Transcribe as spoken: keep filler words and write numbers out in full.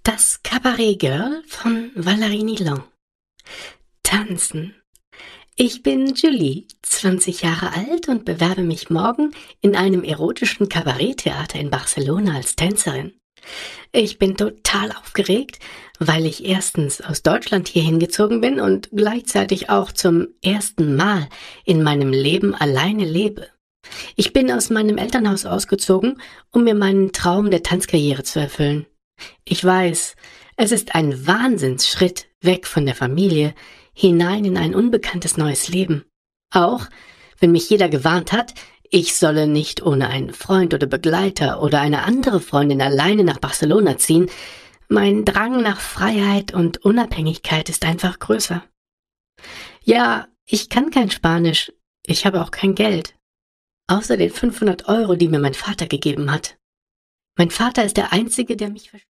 Das Cabaret Girl von Valerie Nilon. Tanzen. Ich bin Julie, zwanzig Jahre alt und bewerbe mich morgen in einem erotischen Kabaretttheater in Barcelona als Tänzerin. Ich bin total aufgeregt, weil ich erstens aus Deutschland hierhin gezogen bin und gleichzeitig auch zum ersten Mal in meinem Leben alleine lebe. Ich bin aus meinem Elternhaus ausgezogen, um mir meinen Traum der Tanzkarriere zu erfüllen. Ich weiß, es ist ein Wahnsinnsschritt weg von der Familie, hinein in ein unbekanntes neues Leben. Auch wenn mich jeder gewarnt hat, ich solle nicht ohne einen Freund oder Begleiter oder eine andere Freundin alleine nach Barcelona ziehen, mein Drang nach Freiheit und Unabhängigkeit ist einfach größer. Ja, ich kann kein Spanisch, ich habe auch kein Geld, außer den fünfhundert Euro, die mir mein Vater gegeben hat. Mein Vater ist der Einzige, der mich versteht.